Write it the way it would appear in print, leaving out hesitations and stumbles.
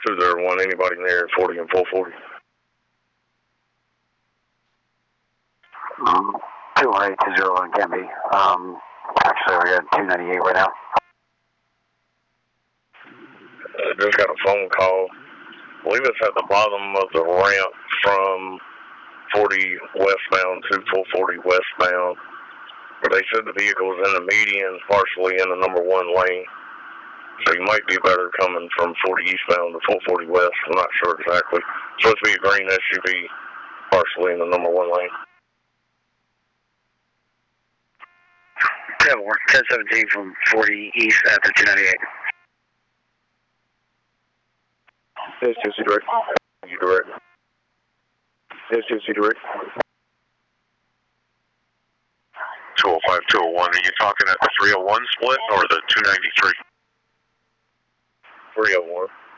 201, anybody near 40 and 440? 218-201 can be. Actually, we're at 298 right now. Just got a phone call. I believe it's at the bottom of the ramp from 40 westbound to 440 westbound, where they said the vehicle was in the median, partially in the number 1 lane. So you might be better coming from 40 eastbound to 440 west. I'm not sure exactly. It's supposed to be a green SUV, partially in the number 1 lane. 1017 from 40 east after 298. It's 2C direct. You direct. It's 2C direct. 205, 201. Are you talking at the 301 split or the 293? 301.